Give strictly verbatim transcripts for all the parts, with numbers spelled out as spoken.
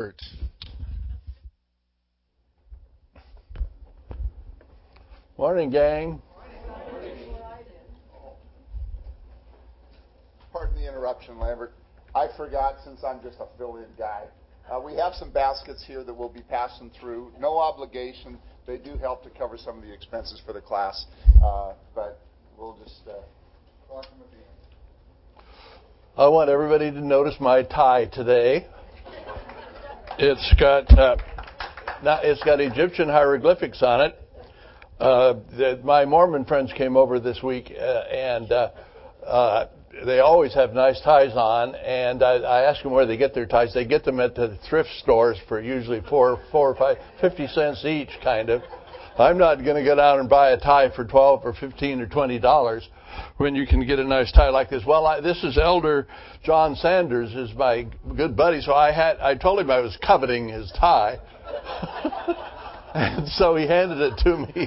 Morning, gang. Pardon the interruption, Lambert. I forgot, since I'm just a fill-in guy. Uh, we have some baskets here that we'll be passing through. No obligation. They do help to cover some of the expenses for the class, uh, but we'll just uh, talk them at the end. I want everybody to notice my tie today. It's got uh, it's got Egyptian hieroglyphics on it. Uh, the, my Mormon friends came over this week, uh, and uh, uh, they always have nice ties on. And I, I ask them where they get their ties. They get them at the thrift stores for usually four, four or five, fifty cents each, kind of. I'm not going to go down and buy a tie for twelve or fifteen or twenty dollars when you can get a nice tie like this. Well, I, this is Elder John Sanders, is my good buddy. So I had I told him I was coveting his tie. And so he handed it to me.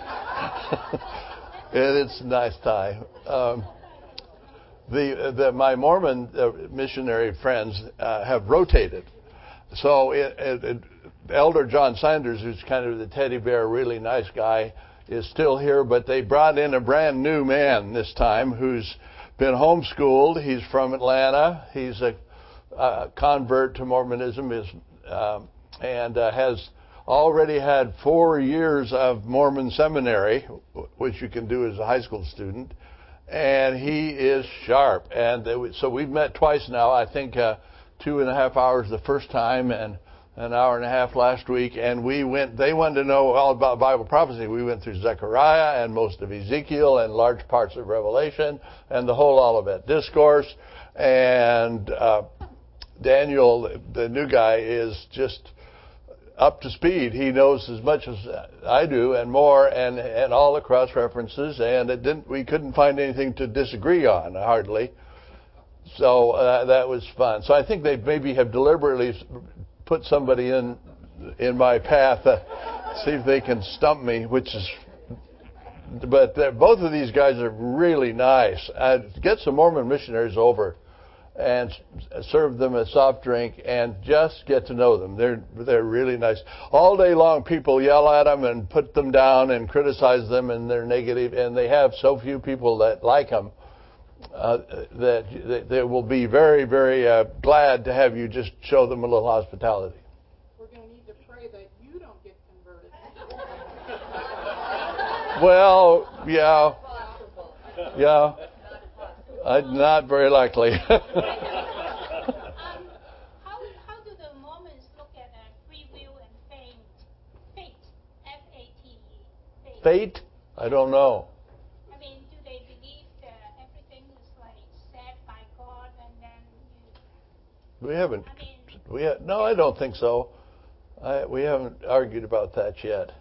And it's a nice tie. Um, the, the my Mormon uh, missionary friends uh, have rotated. So it, it, it, Elder John Sanders, who's kind of the teddy bear, really nice guy, is still here. But they brought in a brand new man this time who's been homeschooled. He's from Atlanta. He's a, a convert to Mormonism, is um, and uh, has already had four years of Mormon seminary, which you can do as a high school student, and he is sharp. And they, so we've met twice now. I think uh, two and a half hours the first time, and an hour and a half last week. And we went. They wanted to know all about Bible prophecy. We went through Zechariah and most of Ezekiel and large parts of Revelation and the whole Olivet Discourse. And uh, Daniel, the new guy, is just up to speed. He knows as much as I do and more, and and all the cross references, and it didn't we couldn't find anything to disagree on, hardly. So uh, that was fun. So I think they maybe have deliberately put somebody in in my path, uh, see if they can stump me, which is but both of these guys are really nice. I'd get some Mormon missionaries over and serve them a soft drink and just get to know them. They're they're really nice. All day long, people yell at them and put them down and criticize them, and they're negative. And they have so few people that like them uh, that they, they will be very, very uh, glad to have you just show them a little hospitality. We're going to need to pray that you don't get converted. Well, yeah, yeah. Uh, not very likely. um, how, how do the Mormons look at uh, free will and fate? Fate, F A T E. Fate. Fate? I don't know. I mean, do they believe that everything is like set by God and then you... We haven't. I mean, we ha- no, I don't think so. I, we haven't argued about that yet.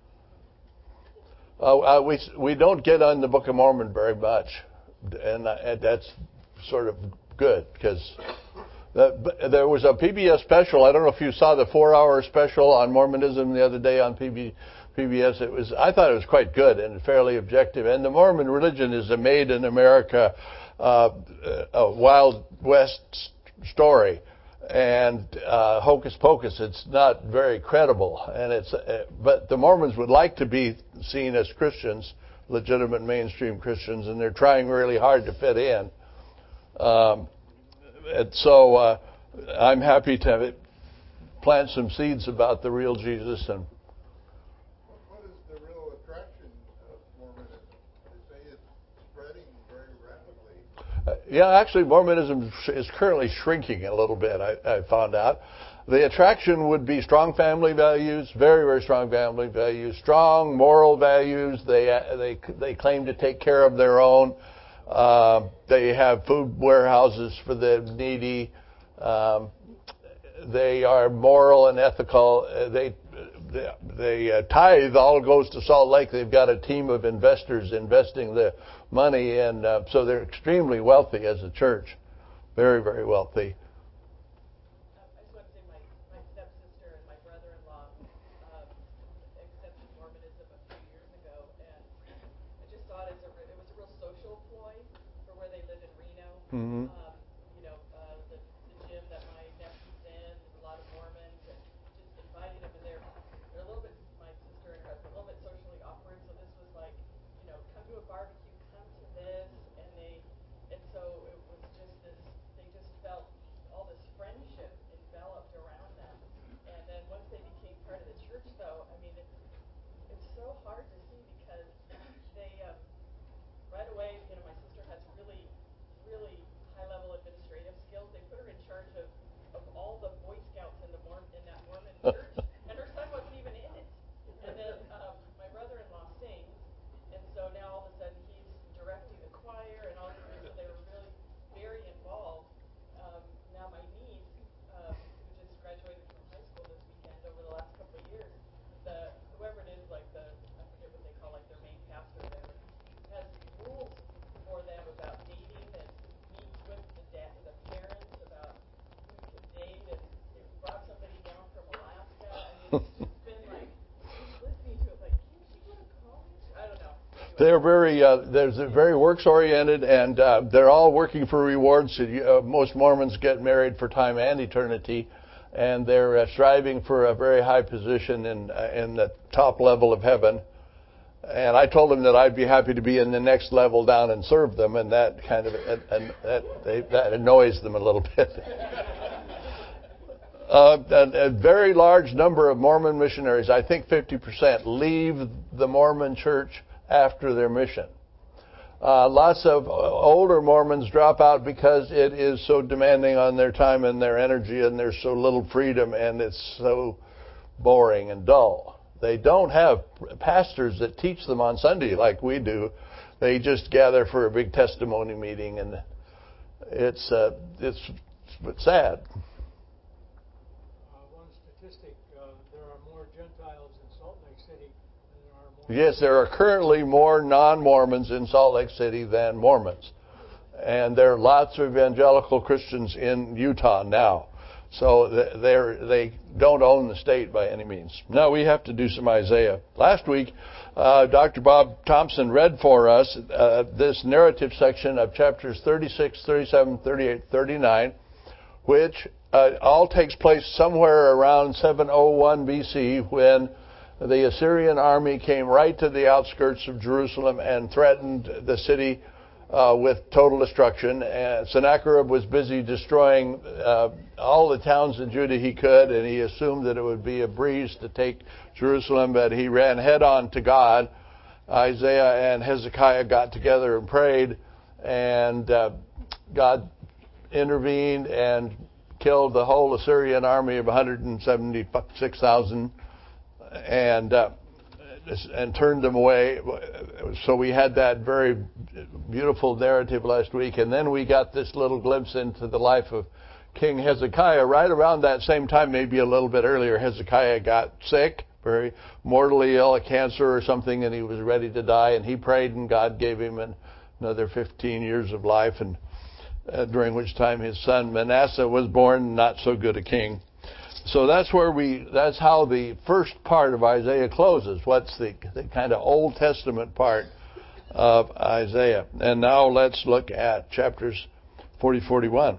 Uh, uh, we we don't get on the Book of Mormon very much, and, uh, and that's sort of good because the, there was a P B S special. I don't know if you saw the four-hour special on Mormonism the other day on P B S. It was I thought it was quite good and fairly objective. And the Mormon religion is a made in America, uh, a Wild West story. And uh, hocus pocus, it's not very credible, and it's. Uh, but the Mormons would like to be seen as Christians, legitimate mainstream Christians, and they're trying really hard to fit in. Um, and so uh, I'm happy to have it, plant some seeds about the real Jesus. And what is the real attraction of Mormonism? They say it's spreading very rapidly. Uh, yeah, actually, Mormonism is currently shrinking a little bit, I, I found out. The attraction would be strong family values, very, very strong family values, strong moral values. They they they claim to take care of their own. Uh, they have food warehouses for the needy. Um, they are moral and ethical. They they, they uh, tithe all goes to Salt Lake. They've got a team of investors investing the money, and uh, so they're extremely wealthy as a church, very, very wealthy. Mm-hmm. Um, you know, uh, the, the gym that my nephew's in, there's a lot of Mormons. so hard to see because they um, right away, you know, my sister has really, really high-level administrative skills. They put her in charge of, of all the Boy Scouts in the Mormon in that Mormon church, and her son wasn't even in it. And then um, my brother-in-law sings, and so now all of a sudden he's directing the choir and all these things. So they were really very involved. Um, now my niece, uh, who just graduated from high school this weekend over the last couple of years, the whoever it is, like the I forget what they call like their main pastor, or whatever, has rules for them about dating and meets with the dad, the parents about who can date, and they brought somebody down from Alaska. I mean, it's just been like listening to it, like, can she go to college? I don't know. Anyway. They're very, uh, they're very works oriented, and uh, they're all working for rewards. Uh, most Mormons get married for time and eternity, and they're uh, striving for a very high position in uh, in the top level of heaven. And I told them that I'd be happy to be in the next level down and serve them, and that kind of and, and that, they, that annoys them a little bit. uh, a, a very large number of Mormon missionaries, I think fifty percent, leave the Mormon church after their mission. Uh, lots of older Mormons drop out because it is so demanding on their time and their energy, and there's so little freedom, and it's so boring and dull. They don't have pastors that teach them on Sunday like we do. They just gather for a big testimony meeting, and it's uh, it's, it's sad. Uh, one statistic: uh, there are more Gentiles in Salt Lake City than there are Mormons. Yes, there are currently more non-Mormons in Salt Lake City than Mormons, and there are lots of evangelical Christians in Utah now. So they they don't own the state by any means. Now we have to do some Isaiah. Last week, uh, Doctor Bob Thompson read for us uh, this narrative section of chapters thirty-six, thirty-seven, thirty-eight, thirty-nine, which uh, all takes place somewhere around seven oh one B C, when the Assyrian army came right to the outskirts of Jerusalem and threatened the city Uh, with total destruction. And Sennacherib was busy destroying uh, all the towns in Judah he could, and he assumed that it would be a breeze to take Jerusalem, but he ran head on to God. Isaiah and Hezekiah got together and prayed, and uh, God intervened and killed the whole Assyrian army of one hundred seventy-six thousand, and uh, and turned them away. So we had that very beautiful narrative last week, and then we got this little glimpse into the life of King Hezekiah. Right around that same time, maybe a little bit earlier, Hezekiah got sick, very mortally ill, a cancer or something, and he was ready to die, and he prayed, and God gave him an, another fifteen years of life, and uh, during which time his son Manasseh was born, not so good a king. So that's where we, that's how the first part of Isaiah closes. What's the, the kind of Old Testament part of Isaiah. And now let's look at chapters forty, forty-one.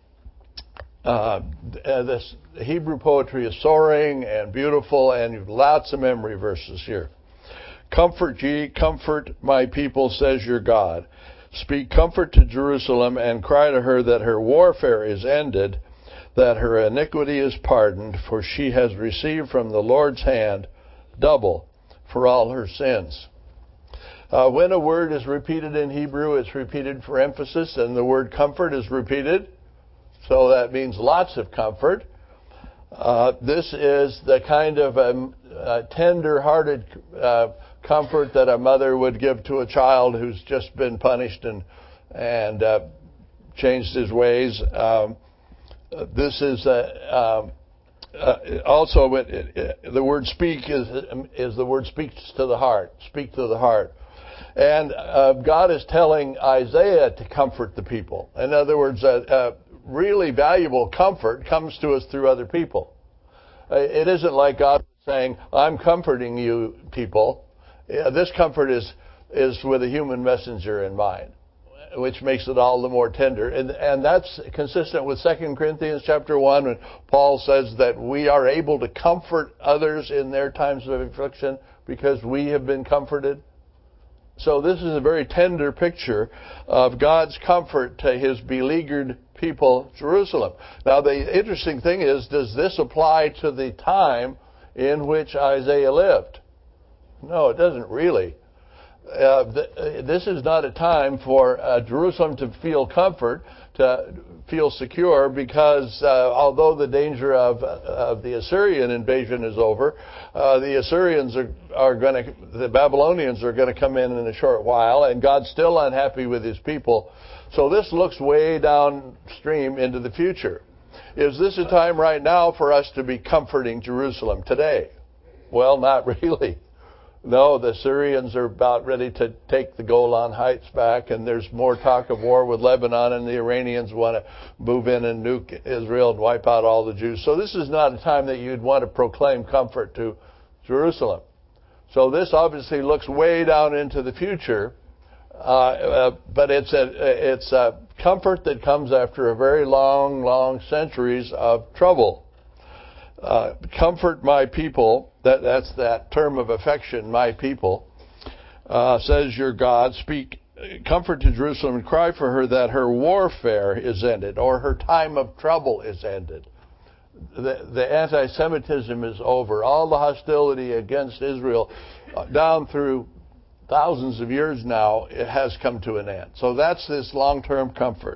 Uh, this Hebrew poetry is soaring and beautiful, and you've lots of memory verses here. Comfort ye, comfort my people, says your God. Speak comfort to Jerusalem, and cry to her that her warfare is ended, that her iniquity is pardoned, for she has received from the Lord's hand double for all her sins. Uh, when a word is repeated in Hebrew, it's repeated for emphasis, and the word comfort is repeated, so that means lots of comfort. Uh, this is the kind of um, uh, tender-hearted uh, comfort that a mother would give to a child who's just been punished and and uh, changed his ways. Um, This is uh, um, uh, also it, it, the word "speak" is is the word "speaks to the heart." Speak to the heart, and uh, God is telling Isaiah to comfort the people. In other words, uh, uh, really valuable comfort comes to us through other people. Uh, it isn't like God saying, "I'm comforting you, people." Uh, this comfort is is with a human messenger in mind, which makes it all the more tender. And, and that's consistent with Second Corinthians chapter one, when Paul says that we are able to comfort others in their times of affliction because we have been comforted. So this is a very tender picture of God's comfort to his beleaguered people, Jerusalem. Now, the interesting thing is, does this apply to the time in which Isaiah lived? No, it doesn't really. Uh, th- this is not a time for uh, Jerusalem to feel comfort, to feel secure, because uh, although the danger of, of the Assyrian invasion is over, uh, the Assyrians are, are going to, the Babylonians are going to come in in a short while, and God's still unhappy with his people. So this looks way downstream into the future. Is this a time right now for us to be comforting Jerusalem today? Well, not really. No, the Syrians are about ready to take the Golan Heights back, and there's more talk of war with Lebanon, and the Iranians want to move in and nuke Israel and wipe out all the Jews. So this is not a time that you'd want to proclaim comfort to Jerusalem. So this obviously looks way down into the future, uh, uh, but it's a, it's a comfort that comes after a very long, long centuries of trouble. Uh, comfort my people, that, that's that term of affection, my people, uh, says your God, speak, comfort to Jerusalem and cry for her that her warfare is ended, or her time of trouble is ended. The, the anti-Semitism is over. All the hostility against Israel uh, down through thousands of years now, it has come to an end. So that's this long-term comfort.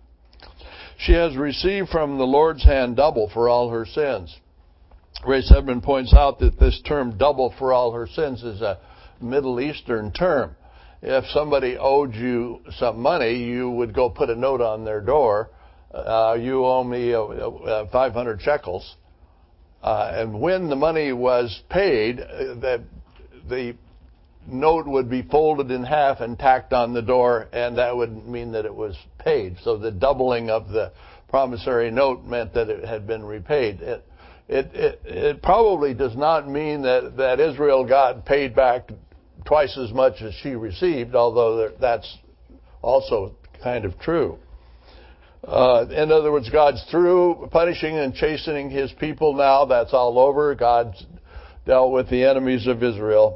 She has received from the Lord's hand double for all her sins. Ray Sedman points out that this term double for all her sins is a Middle Eastern term. If somebody owed you some money, you would go put a note on their door. Uh, you owe me uh, uh, five hundred shekels. Uh, and when the money was paid, uh, the, the note would be folded in half and tacked on the door, and that would mean that it was paid. So the doubling of the promissory note meant that it had been repaid. It, It, it, it probably does not mean that, that Israel got paid back twice as much as she received, although that's also kind of true. Uh, in other words, God's through punishing and chastening his people now. That's all over. God's dealt with the enemies of Israel.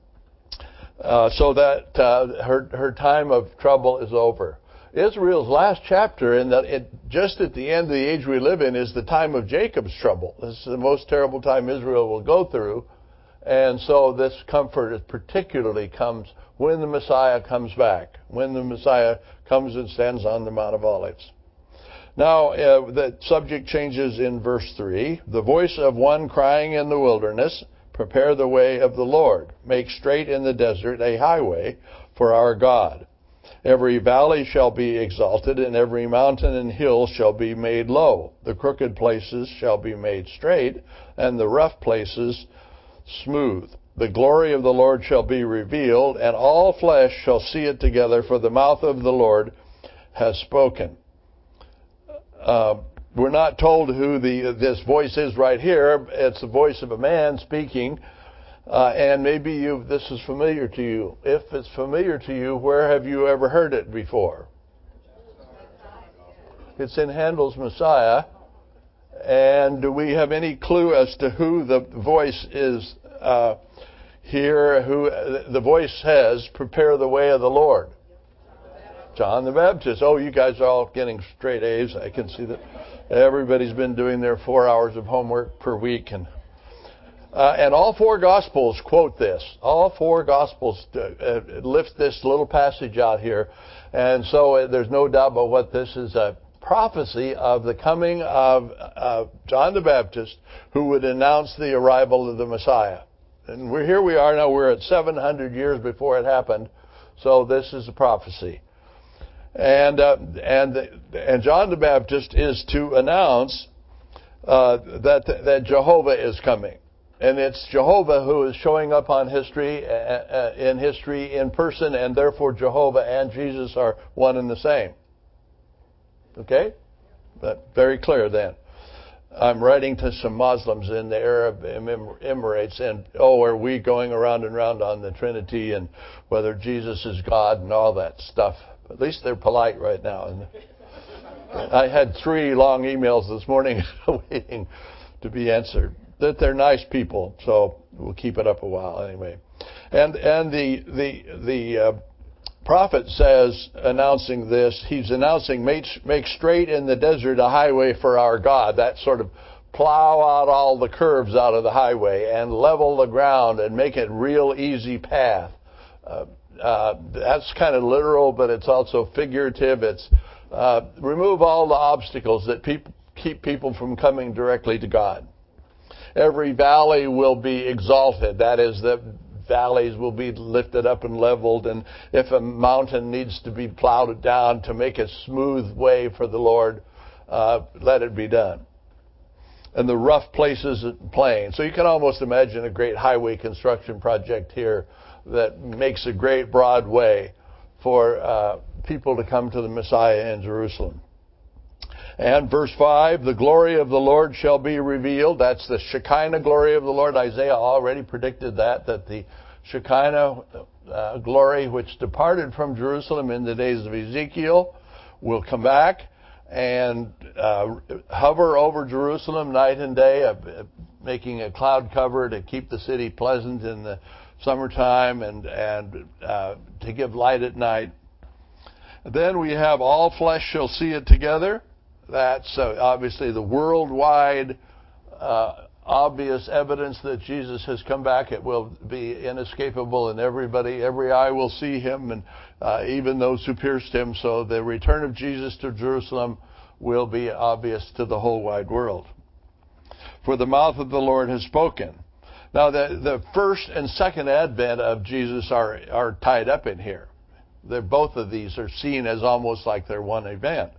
Uh, so that uh, her, her time of trouble is over. Israel's last chapter, in that it, just at the end of the age we live in, is the time of Jacob's trouble. This is the most terrible time Israel will go through. And so this comfort particularly comes when the Messiah comes back, when the Messiah comes and stands on the Mount of Olives. Now, uh, the subject changes in verse three. The voice of one crying in the wilderness, prepare the way of the Lord. Make straight in the desert a highway for our God. Every valley shall be exalted, and every mountain and hill shall be made low. The crooked places shall be made straight, and the rough places smooth. The glory of the Lord shall be revealed, and all flesh shall see it together, for the mouth of the Lord has spoken. Uh, we're not told who the this voice is right here. It's the voice of a man speaking. Uh, and maybe you this is familiar to you. If it's familiar to you, where have you ever heard it before? It's in Handel's Messiah. And do we have any clue as to who the voice is uh, here? Who the voice says, prepare the way of the Lord? John the Baptist. Oh, you guys are all getting straight A's. I can see that everybody's been doing their four hours of homework per week. And Uh, and all four Gospels quote this. All four Gospels uh, uh, lift this little passage out here. And so uh, there's no doubt about what this is a prophecy of the coming of uh, John the Baptist, who would announce the arrival of the Messiah. And we're here we are now. We're at seven hundred years before it happened. So this is a prophecy. And, uh, and, and John the Baptist is to announce uh, that, that Jehovah is coming. And it's Jehovah who is showing up on history, uh, in history in person, and therefore Jehovah and Jesus are one and the same. Okay? But very clear then. I'm writing to some Muslims in the Arab Emirates, and oh, are we going around and around on the Trinity and whether Jesus is God and all that stuff. At least they're polite right now. And I had three long emails this morning waiting to be answered. That they're nice people, so we'll keep it up a while anyway. And and the the the uh, prophet says, announcing this, he's announcing, make, make straight in the desert a highway for our God. That sort of plow out all the curves out of the highway and level the ground and make it real easy path. Uh, uh, that's kind of literal, but it's also figurative. It's uh, remove all the obstacles that peop- keep people from coming directly to God. Every valley will be exalted. That is, that valleys will be lifted up and leveled. And if a mountain needs to be plowed down to make a smooth way for the Lord, uh, let it be done. And the rough places plain. So you can almost imagine a great highway construction project here that makes a great broad way for uh, people to come to the Messiah in Jerusalem. And verse five, the glory of the Lord shall be revealed. That's the Shekinah glory of the Lord. Isaiah already predicted that, that the Shekinah uh, glory which departed from Jerusalem in the days of Ezekiel will come back and uh, hover over Jerusalem night and day, uh, making a cloud cover to keep the city pleasant in the summertime and, and uh, to give light at night. Then we have all flesh shall see it together. That's uh, obviously the worldwide uh, obvious evidence that Jesus has come back. It will be inescapable, and everybody, every eye will see him, and uh, even those who pierced him. So the return of Jesus to Jerusalem will be obvious to the whole wide world. For the mouth of the Lord has spoken. Now, the, the first and second advent of Jesus are, are tied up in here. They're, both of these are seen as almost like they're one event.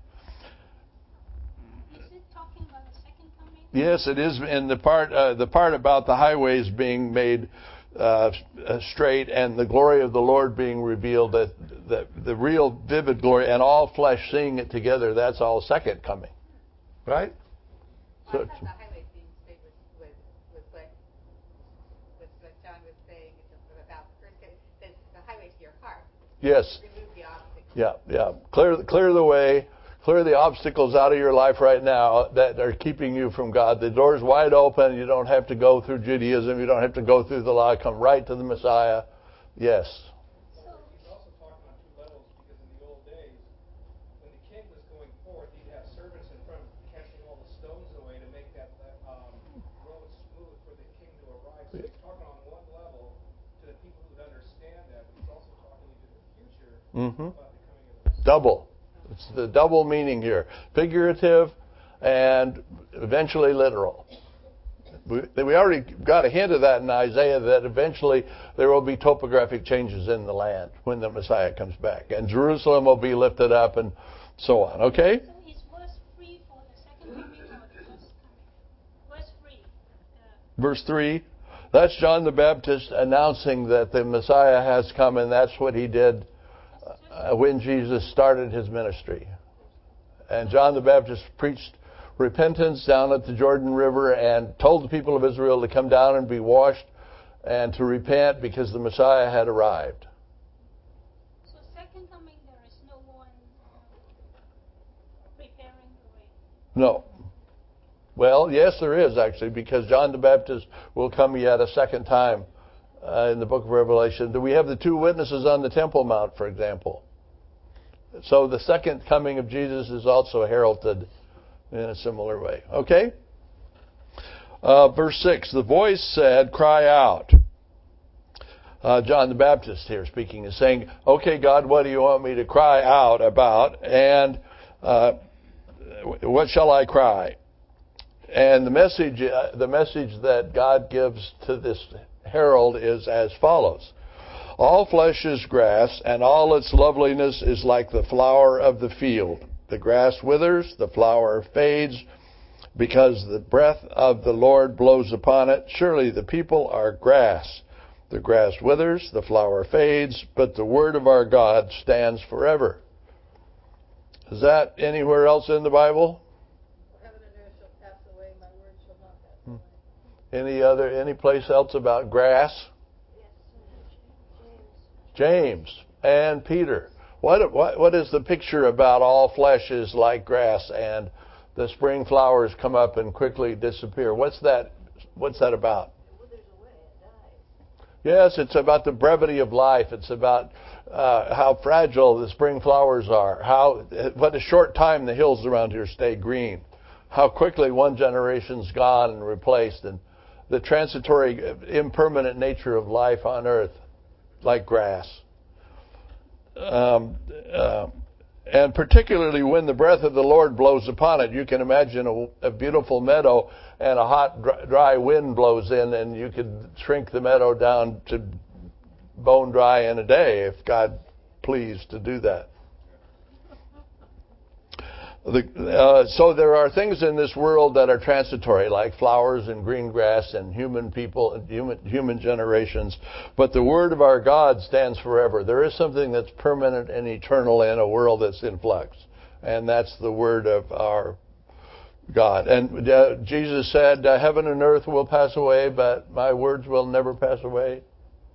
Yes, it is. In the part, uh, the part about the highways being made uh, straight and the glory of the Lord being revealed, that the, the real vivid glory and all flesh seeing it together, that's all second coming, right? So, I thought the highways being straight was, was, was what, was what John was saying about the first case. Says the highway to your heart. Yes. Remove the obstacles. Yeah, yeah. Clear, clear the way. Clear the obstacles out of your life right now that are keeping you from God. The door's wide open. You don't have to go through Judaism. You don't have to go through the law. Come right to the Messiah. Yes. He's also talking on two levels, because in the old days, when the king was going forth, he'd have servants in front casting all the stones away to make that, that um, road smooth for the king to arrive. So he's talking on one level to the people who understand that, but he's also talking into the future Mm-hmm. about the coming of the Messiah. Double. It's the double meaning here. Figurative and eventually literal. We, we already got a hint of that in Isaiah, that eventually there will be topographic changes in the land when the Messiah comes back. And Jerusalem will be lifted up and so on. Okay? So is verse three for the second coming or the first coming? Verse three. Uh, Verse three. That's John the Baptist announcing that the Messiah has come, and that's what he did Uh, when Jesus started his ministry. And John the Baptist preached repentance down at the Jordan River and told the people of Israel to come down and be washed and to repent because the Messiah had arrived. so second coming, there is no one preparing the way. No. Well, yes, there is actually, because John the Baptist will come yet a second time uh, in the book of Revelation. We have the two witnesses on the Temple Mount, for example. So the second coming of Jesus is also heralded in a similar way. Okay? Uh, verse six, the voice said, cry out. Uh, John the Baptist here speaking is saying, okay, God, what do you want me to cry out about? And uh, what shall I cry? And the message, uh, the message that God gives to this herald is as follows. All flesh is grass, and all its loveliness is like the flower of the field. The grass withers, the flower fades, because the breath of the Lord blows upon it. Surely the people are grass. The grass withers, the flower fades, but the word of our God stands forever. Is that anywhere else in the Bible? Heaven and earth shall pass away, my word shall not pass away. Any other, any place else about grass? James and Peter. What, what what is the picture about all flesh is like grass and the spring flowers come up and quickly disappear? What's that? What's that about? It withers away, it dies. Yes, it's about the brevity of life. It's about uh, how fragile the spring flowers are. How what a short time the hills around here stay green. how quickly one generation's gone and replaced, and the transitory, impermanent nature of life on earth, like grass. Um, uh, and particularly when the breath of the Lord blows upon it. You can imagine a, a beautiful meadow and a hot, dry wind blows in, and you could shrink the meadow down to bone dry in a day if God pleased to do that. The, uh, so there are things in this world that are transitory, like flowers and green grass and human people and human, human generations. But the word of our God stands forever. There is something that's permanent and eternal in a world that's in flux. And that's the word of our God. And uh, Jesus said, uh, heaven and earth will pass away, but my words will never pass away.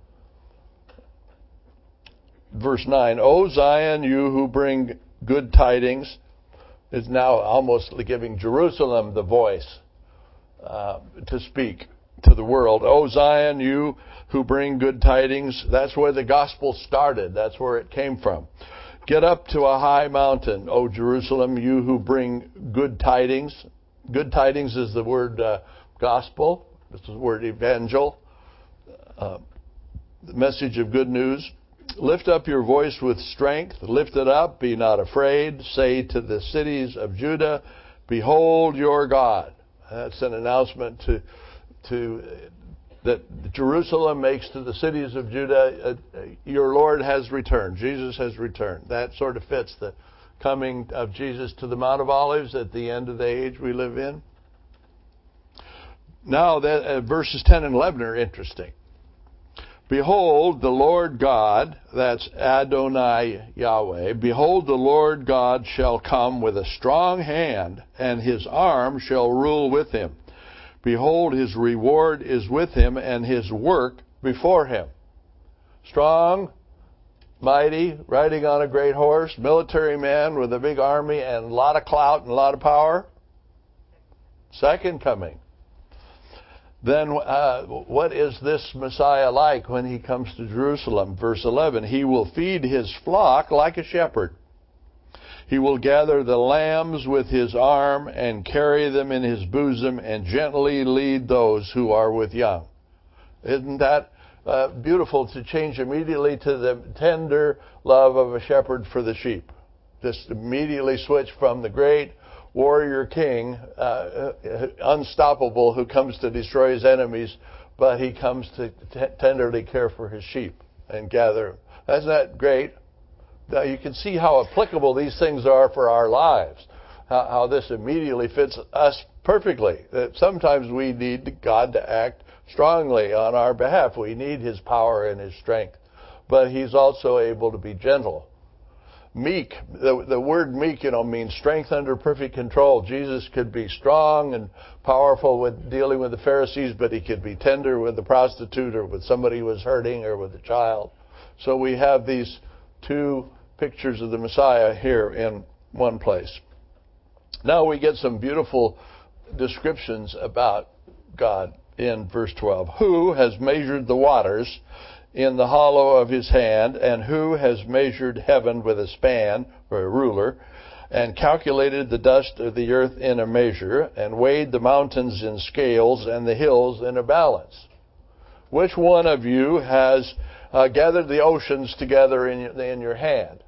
Verse nine, O Zion, you who bring good tidings, is now almost giving Jerusalem the voice uh, to speak to the world. O Zion, you who bring good tidings. That's where the gospel started. That's where it came from. Get up to a high mountain, O Jerusalem, you who bring good tidings. Good tidings is the word uh, gospel. This is the word evangel. Uh, the message of good news. Lift up your voice with strength. Lift it up. Be not afraid. Say to the cities of Judah, behold your God. That's an announcement to, to that Jerusalem makes to the cities of Judah. Uh, your Lord has returned. Jesus has returned. That sort of fits the coming of Jesus to the Mount of Olives at the end of the age we live in. Now, that, uh, verses ten and eleven are interesting. Behold, the Lord God, that's Adonai Yahweh, behold, the Lord God shall come with a strong hand, and his arm shall rule with him. Behold, his reward is with him, and his work before him. Strong, mighty, riding on a great horse, military man with a big army and a lot of clout and a lot of power. Second coming. Then uh, what is this Messiah like when he comes to Jerusalem? Verse eleven, he will feed his flock like a shepherd. He will gather the lambs with his arm and carry them in his bosom and gently lead those who are with young. Isn't that uh, beautiful to change immediately to the tender love of a shepherd for the sheep? Just immediately switch from the great warrior king, uh, unstoppable, who comes to destroy his enemies, but he comes to t- tenderly care for his sheep and gather. Isn't that great? Now you can see how applicable these things are for our lives, how, how this immediately fits us perfectly. That sometimes we need God to act strongly on our behalf. We need his power and his strength, but he's also able to be gentle. Meek, the, the word meek, you know, means strength under perfect control. Jesus could be strong and powerful with dealing with the Pharisees, but he could be tender with the prostitute or with somebody who was hurting or with a child. So we have these two pictures of the Messiah here in one place. Now we get some beautiful descriptions about God in verse twelve. Who has measured the waters in the hollow of his hand, and who has measured heaven with a span, or a ruler, and calculated the dust of the earth in a measure, and weighed the mountains in scales, and the hills in a balance? Which one of you has uh, gathered the oceans together in your, in your hand?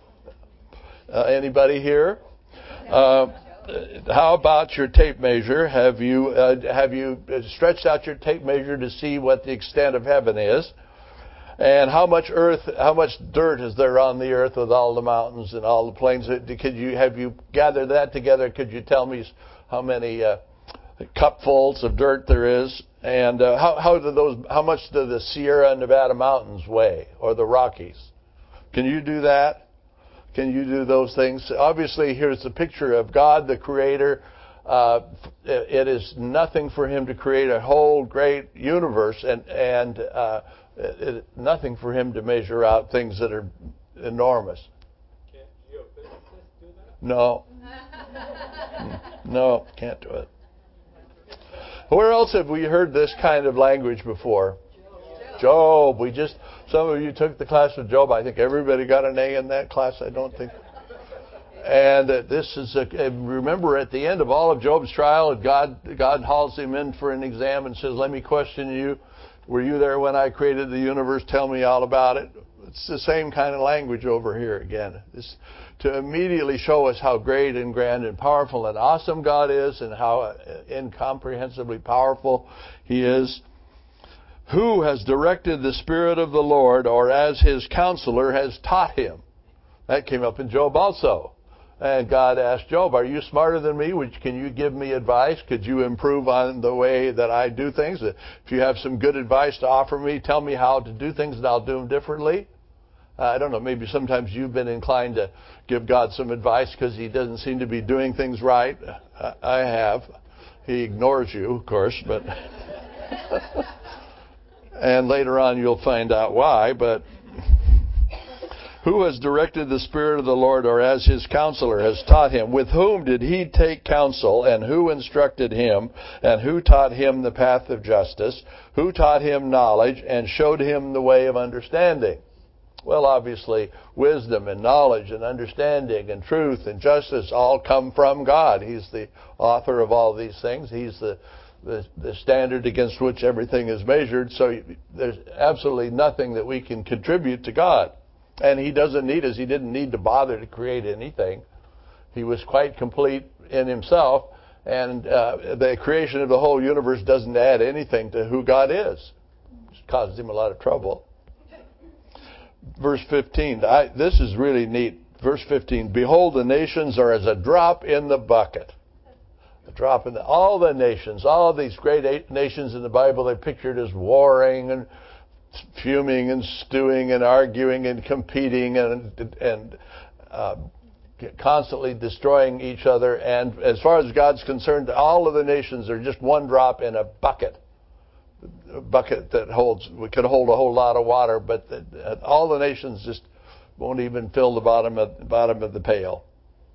Uh, anybody here? Uh, how about your tape measure? Have you uh, have you stretched out your tape measure to see what the extent of heaven is? And how much earth, how much dirt is there on the earth with all the mountains and all the plains? Could you have you gathered that together? Could you tell me how many uh, cupfuls of dirt there is? And uh, how how do those? How much do the Sierra Nevada mountains weigh, or the Rockies? Can you do that? Can you do those things? Obviously, here's the picture of God, the Creator. Uh, it is nothing for him to create a whole great universe, and and uh, it, it, nothing for him to measure out things that are enormous. Can't geophysicists do that? No, no, can't do it. Where else have we heard this kind of language before? Job. Job. We just some of you took the class with Job. I think everybody got an A in that class. I don't think. And uh, this is, a, remember at the end of all of Job's trial, God, God hauls him in for an exam and says, let me question you. Were you there when I created the universe? Tell me all about it. It's the same kind of language over here again. It's to immediately show us how great and grand and powerful and awesome God is and how incomprehensibly powerful He is. Who has directed the Spirit of the Lord, or as His counselor has taught Him? That came up in Job also. And God asked Job, are you smarter than me? Which, can you give me advice? Could you improve on the way that I do things? If you have some good advice to offer me, tell me how to do things and I'll do them differently. Uh, I don't know, maybe sometimes you've been inclined to give God some advice because He doesn't seem to be doing things right. I, I have. He ignores you, of course, but... and later on you'll find out why, but... Who has directed the Spirit of the Lord, or as His counselor has taught Him? With whom did He take counsel, and who instructed Him, and who taught Him the path of justice? Who taught Him knowledge, and showed Him the way of understanding? Well, obviously, wisdom and knowledge and understanding and truth and justice all come from God. He's the author of all these things. He's the, the, the standard against which everything is measured. So there's absolutely nothing that we can contribute to God. And He doesn't need us. He didn't need to bother to create anything. He was quite complete in Himself. And uh, the creation of the whole universe doesn't add anything to who God is. It causes Him a lot of trouble. Verse fifteen. I, this is really neat. Verse fifteen. Behold, the nations are as a drop in the bucket. A drop in the... All the nations, all of these great eight nations in the Bible, they're pictured as warring and fuming and stewing and arguing and competing and and uh, constantly destroying each other. And as far as God's concerned, all of the nations are just one drop in a bucket. A bucket that holds, we could hold a whole lot of water, but the, all the nations just won't even fill the bottom of the bottom of the pail.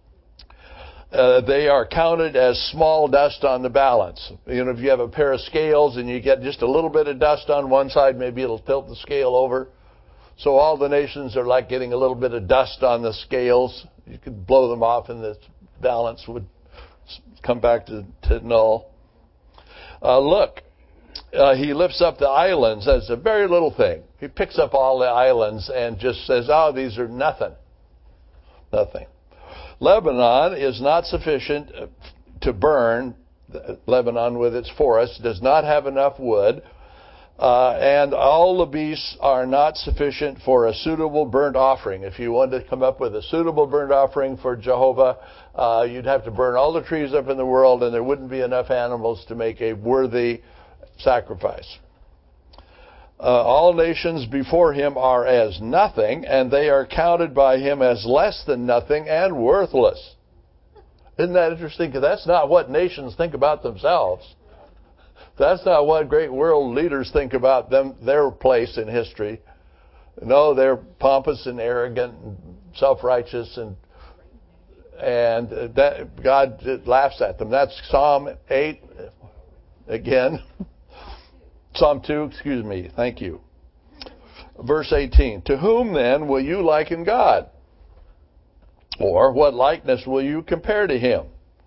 Uh, they are counted as small dust on the balance. You know, if you have a pair of scales and you get just a little bit of dust on one side, maybe it'll tilt the scale over. So all the nations are like getting a little bit of dust on the scales. You could blow them off and the balance would come back to, to null. Uh, look, uh, He lifts up the islands as a very little thing. He picks up all the islands and just says, oh, these are nothing. Nothing. Lebanon is not sufficient to burn. Lebanon with its forests does not have enough wood. Uh, and all the beasts are not sufficient for a suitable burnt offering. If you wanted to come up with a suitable burnt offering for Jehovah, uh, you'd have to burn all the trees up in the world, and there wouldn't be enough animals to make a worthy sacrifice. Uh, all nations before Him are as nothing, and they are counted by Him as less than nothing and worthless. Isn't that interesting? Because that's not what nations think about themselves. That's not what great world leaders think about them, their place in history. No, they're pompous and arrogant and self-righteous, and and that God laughs at them. That's Psalm eight again. Psalm two, excuse me, thank you. Verse eighteen. To whom then will you liken God? Or what likeness will you compare to Him?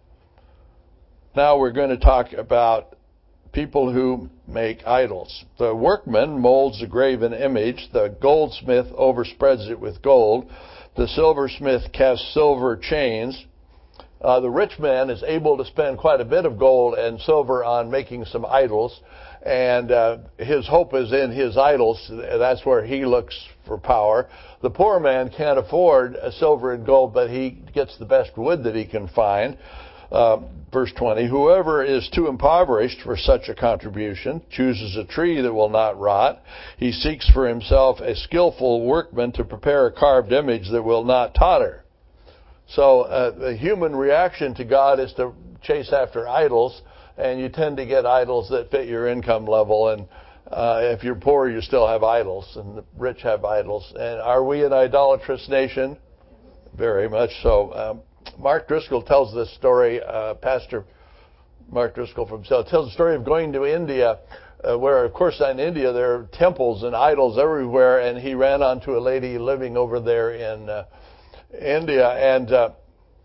Now we're going to talk about people who make idols. The workman molds a graven image. The goldsmith overspreads it with gold. The silversmith casts silver chains. Uh, the rich man is able to spend quite a bit of gold and silver on making some idols. And uh, his hope is in his idols. That's where he looks for power. The poor man can't afford uh, silver and gold, but he gets the best wood that he can find. Uh, verse twenty, whoever is too impoverished for such a contribution chooses a tree that will not rot. He seeks for himself a skillful workman to prepare a carved image that will not totter. So uh, the human reaction to God is to chase after idols. And you tend to get idols that fit your income level. And uh, if you're poor, you still have idols. And the rich have idols. And are we an idolatrous nation? Very much so. Um, Mark Driscoll tells this story. Uh, Pastor Mark Driscoll from Seattle tells the story of going to India, uh, where, of course, in India there are temples and idols everywhere. And he ran onto a lady living over there in uh, India. And uh,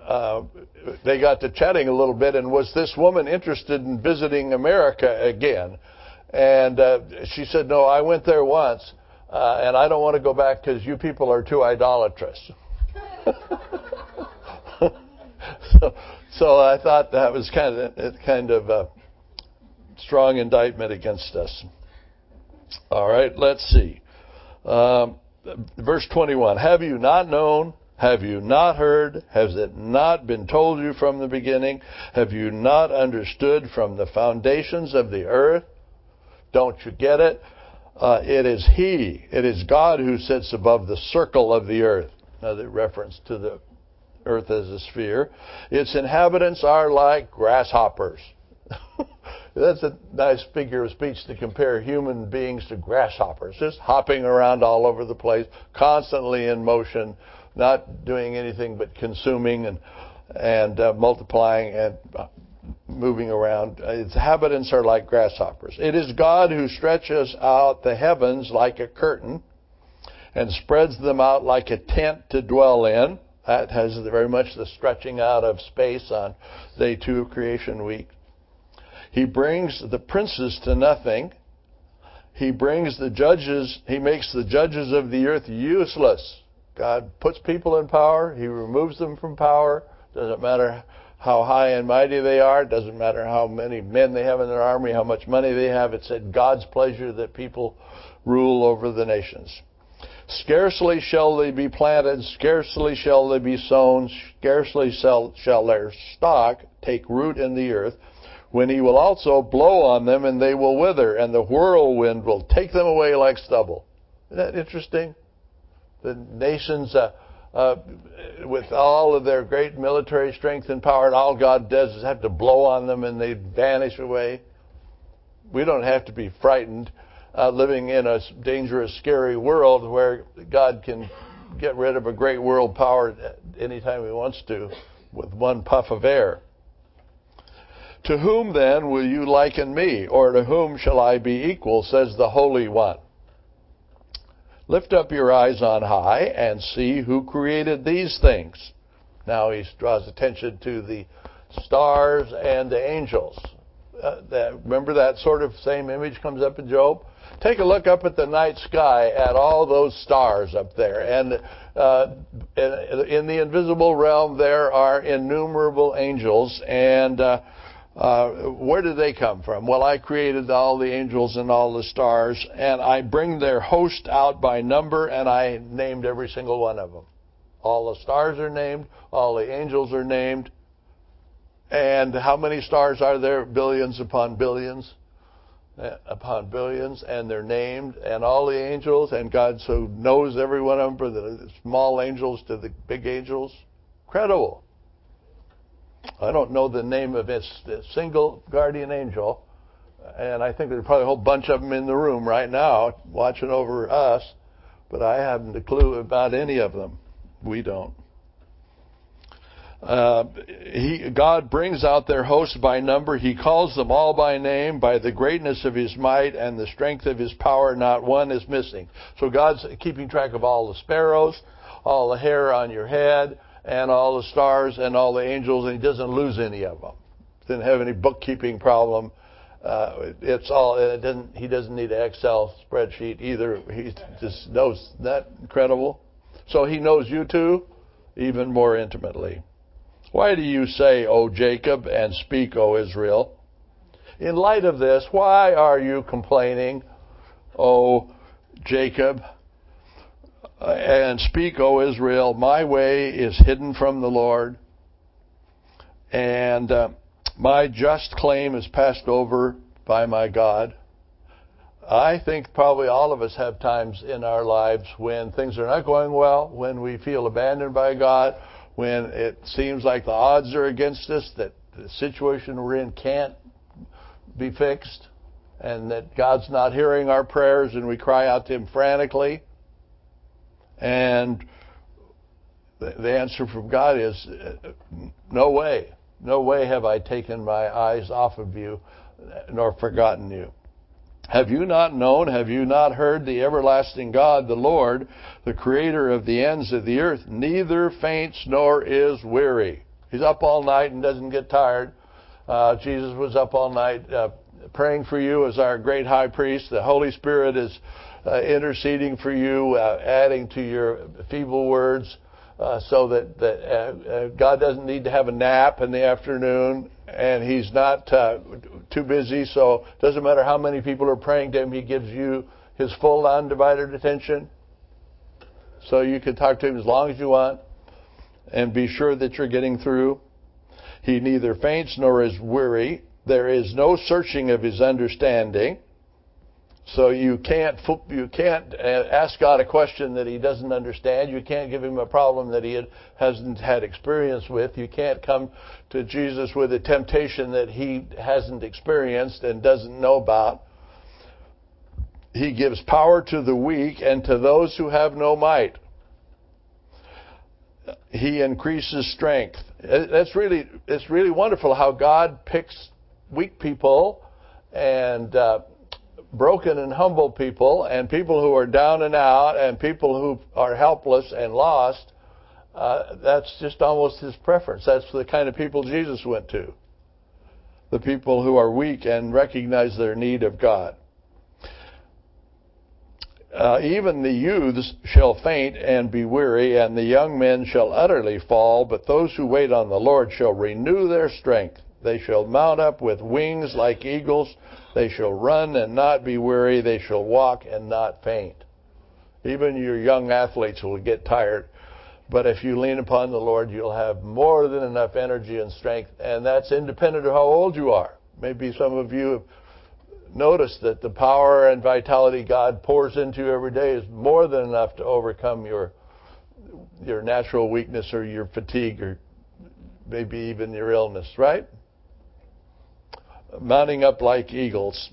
uh, they got to chatting a little bit, and was this woman interested in visiting America again? And uh, she said, no, I went there once, uh, and I don't want to go back because you people are too idolatrous. so, so I thought that was kind of kind of a strong indictment against us. All right, let's see. Um, verse twenty-one, have you not known? Have you not heard? Has it not been told you from the beginning? Have you not understood from the foundations of the earth? Don't you get it? Uh, it is He, it is God who sits above the circle of the earth. Another reference to the earth as a sphere. Its inhabitants are like grasshoppers. That's a nice figure of speech to compare human beings to grasshoppers, just hopping around all over the place, constantly in motion, not doing anything but consuming and and uh, multiplying and uh, moving around. Its inhabitants are like grasshoppers. It is God who stretches out the heavens like a curtain and spreads them out like a tent to dwell in. That has very much the stretching out of space on day two of creation week. He brings the princes to nothing. He brings the judges, he makes the judges of the earth useless. God puts people in power. He removes them from power. Doesn't matter how high and mighty they are. Doesn't matter how many men they have in their army, how much money they have. It's at God's pleasure that people rule over the nations. Scarcely shall they be planted, scarcely shall they be sown, scarcely shall, shall their stock take root in the earth, when He will also blow on them and they will wither, and the whirlwind will take them away like stubble. Isn't that interesting? The nations, uh, uh, with all of their great military strength and power, and all God does is have to blow on them and they vanish away. We don't have to be frightened uh, living in a dangerous, scary world where God can get rid of a great world power anytime He wants to with one puff of air. To whom then will you liken me, or to whom shall I be equal, says the Holy One. Lift up your eyes on high and see who created these things. Now he draws attention to the stars and the angels. Uh, that, remember that sort of same image comes up in Job? Take a look up at the night sky at all those stars up there. And uh, in, in the invisible realm there are innumerable angels. And uh, Uh, where did they come from? Well, I created all the angels and all the stars, and I bring their host out by number, and I named every single one of them. All the stars are named, all the angels are named, and how many stars are there? Billions upon billions uh, upon billions, and they're named, and all the angels, and God so knows every one of them, from the small angels to the big angels. Incredible. I don't know the name of a single guardian angel, and I think there's probably a whole bunch of them in the room right now watching over us, but I haven't a clue about any of them. We don't. Uh, he, God brings out their hosts by number. He calls them all by name, by the greatness of His might and the strength of His power. Not one is missing. So God's keeping track of all the sparrows, all the hair on your head, and all the stars and all the angels, and He doesn't lose any of them. Didn't have any bookkeeping problem. Uh, it's all. It doesn't. He doesn't need an Excel spreadsheet either. He just knows. That incredible. So He knows you too, even more intimately. Why do you say, O Jacob, and speak, O Israel? In light of this, why are you complaining, O Jacob? And speak, O Israel, my way is hidden from the Lord, and uh, my just claim is passed over by my God. I think probably all of us have times in our lives when things are not going well, when we feel abandoned by God, when it seems like the odds are against us, that the situation we're in can't be fixed, and that God's not hearing our prayers, and we cry out to Him frantically. And the answer from God is, no way. No way have I taken my eyes off of you, nor forgotten you. Have you not known, have you not heard the everlasting God, the Lord, the creator of the ends of the earth, neither faints nor is weary? He's up all night and doesn't get tired. Uh, Jesus was up all night uh, praying for you as our great high priest. The Holy Spirit is uh, interceding for you, uh, adding to your feeble words, uh, so that, that uh, uh, God doesn't need to have a nap in the afternoon, and He's not uh, too busy, so it doesn't matter how many people are praying to Him, He gives you His full undivided attention. So you can talk to Him as long as you want and be sure that you're getting through. He neither faints nor is weary. There is no searching of His understanding. So you can't you can't ask God a question that He doesn't understand. You can't give Him a problem that He hasn't had experience with. You can't come to Jesus with a temptation that He hasn't experienced and doesn't know about. He gives power to the weak and to those who have no might. He increases strength. That's really, it's really wonderful how God picks weak people and uh, broken and humble people and people who are down and out and people who are helpless and lost. Uh, that's just almost His preference. That's the kind of people Jesus went to. The people who are weak and recognize their need of God. Uh, even the youths shall faint and be weary, and the young men shall utterly fall, but those who wait on the Lord shall renew their strength. They shall mount up with wings like eagles. They shall run and not be weary. They shall walk and not faint. Even your young athletes will get tired, but if you lean upon the Lord, you'll have more than enough energy and strength, and that's independent of how old you are. Maybe some of you have notice that the power and vitality God pours into you every day is more than enough to overcome your your natural weakness or your fatigue or maybe even your illness, right? Mounting up like eagles,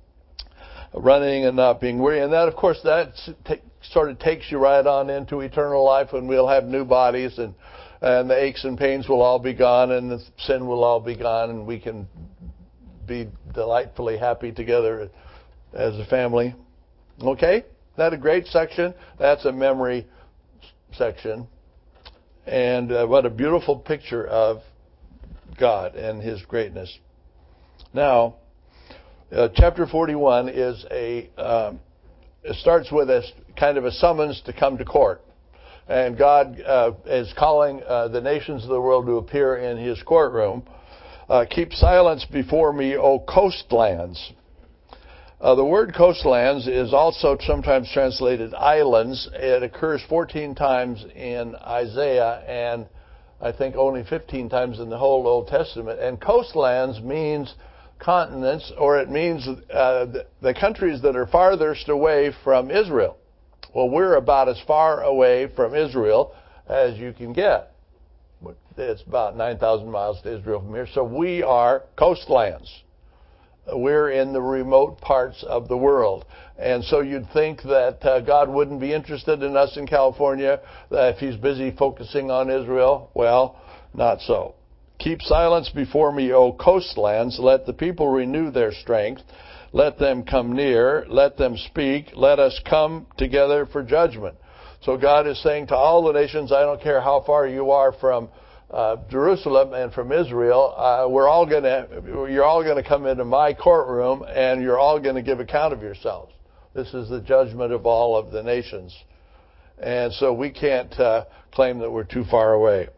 running and not being weary. And that, of course, that t- sort of takes you right on into eternal life when we'll have new bodies and, and the aches and pains will all be gone and the sin will all be gone and we can be delightfully happy together as a family. Okay? Isn't that a great section? That's a memory section. And uh, what a beautiful picture of God and His greatness. Now, uh, chapter forty-one is a, um, it starts with a kind of a summons to come to court. And God uh, is calling uh, the nations of the world to appear in His courtroom. Uh, keep silence before me, O coastlands. Uh, the word coastlands is also sometimes translated islands. It occurs fourteen times in Isaiah and I think only fifteen times in the whole Old Testament. And coastlands means continents, or it means uh, the, the countries that are farthest away from Israel. Well, we're about as far away from Israel as you can get. It's about nine thousand miles to Israel from here. So we are coastlands. We're in the remote parts of the world. And so you'd think that uh, God wouldn't be interested in us in California, that if He's busy focusing on Israel. Well, not so. Keep silence before me, O coastlands. Let the people renew their strength. Let them come near. Let them speak. Let us come together for judgment. So God is saying to all the nations, I don't care how far you are from Uh, Jerusalem and from Israel, uh, we're all going to, you're all going to come into my courtroom and you're all going to give account of yourselves. This is the judgment of all of the nations. And so we can't uh, claim that we're too far away.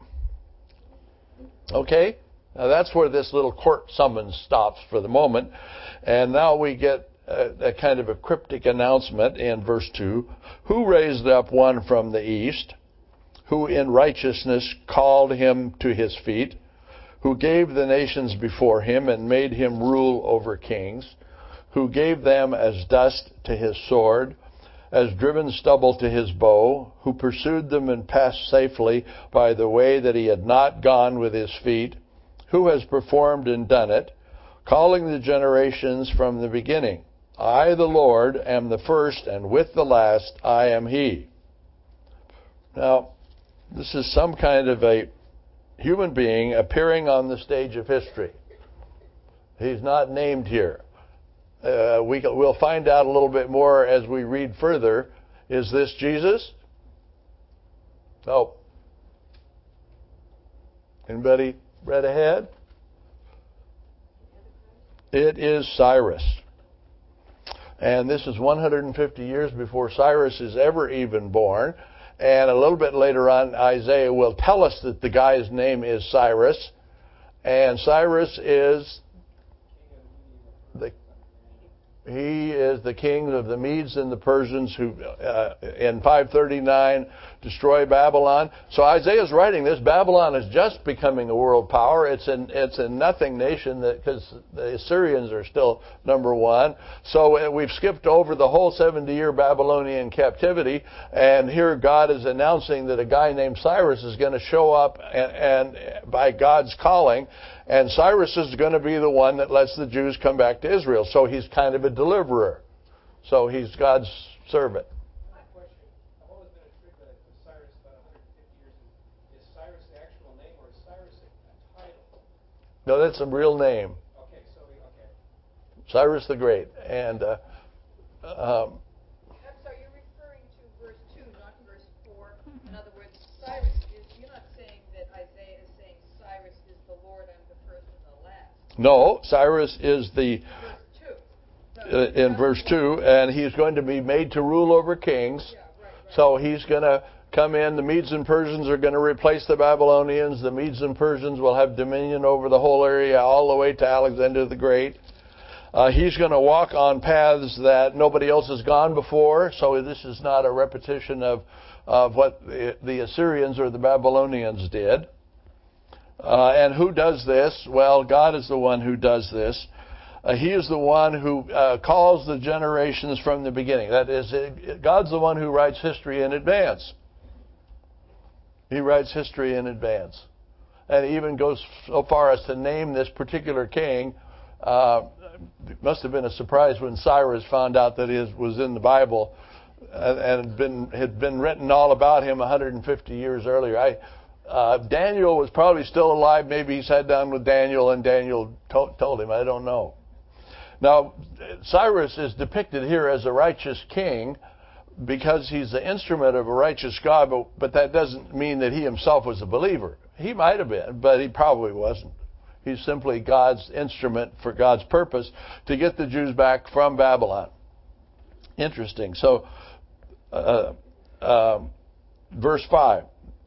Okay? Now that's where this little court summons stops for the moment. And now we get a, a kind of a cryptic announcement in verse two. Who raised up one from the east? Who in righteousness called him to his feet, who gave the nations before him and made him rule over kings, who gave them as dust to his sword, as driven stubble to his bow, who pursued them and passed safely by the way that he had not gone with his feet, who has performed and done it, calling the generations from the beginning. I, the Lord, am the first, and with the last I am He. Now, this is some kind of a human being appearing on the stage of history. He's not named here. Uh, we, we'll find out a little bit more as we read further. Is this Jesus? No. Anybody read ahead? It is Cyrus. And this is one hundred fifty years before Cyrus is ever even born. And a little bit later on, Isaiah will tell us that the guy's name is Cyrus. And Cyrus is the he is the king of the Medes and the Persians who, uh, in five thirty-nine, destroy Babylon. So Isaiah's writing this. Babylon is just becoming a world power. It's an it's a nothing nation because the Assyrians are still number one. So we've skipped over the whole seventy-year Babylonian captivity, and here God is announcing that a guy named Cyrus is going to show up, and, and by God's calling. And Cyrus is going to be the one that lets the Jews come back to Israel. So he's kind of a deliverer. So he's God's servant. My question, I've always been intrigued by Cyrus about one hundred fifty years. Is Cyrus the actual name or is Cyrus a title? No, that's a real name. Okay, so, okay. Cyrus the Great. And, uh, um, I'm sorry, you're referring to verse two, not verse four. In other words, Cyrus is, you're not saying that Isaiah is saying Cyrus is the Lord and the first and the last. no, Cyrus is the, Verse two. uh, in verse two, and he's going to be made to rule over kings. Yeah, right, right. So he's going to come in. The Medes and Persians are going to replace the Babylonians. The Medes and Persians will have dominion over the whole area all the way to Alexander the Great. Uh, he's going to walk on paths that nobody else has gone before. So this is not a repetition of, of what the, the Assyrians or the Babylonians did. Uh, and who does this? Well, God is the one who does this. Uh, he is the one who uh, calls the generations from the beginning. That is, it, God's the one who writes history in advance. He writes history in advance. And he even goes so far as to name this particular king. Uh, it must have been a surprise when Cyrus found out that he was in the Bible and, and had been had been written all about him one hundred fifty years earlier. I, uh, Daniel was probably still alive. Maybe he sat down with Daniel and Daniel to- told him. I don't know. Now, Cyrus is depicted here as a righteous king because he's the instrument of a righteous God, but, but that doesn't mean that he himself was a believer. He might have been, but he probably wasn't. He's simply God's instrument for God's purpose to get the Jews back from Babylon. Interesting. So, uh, uh, verse five.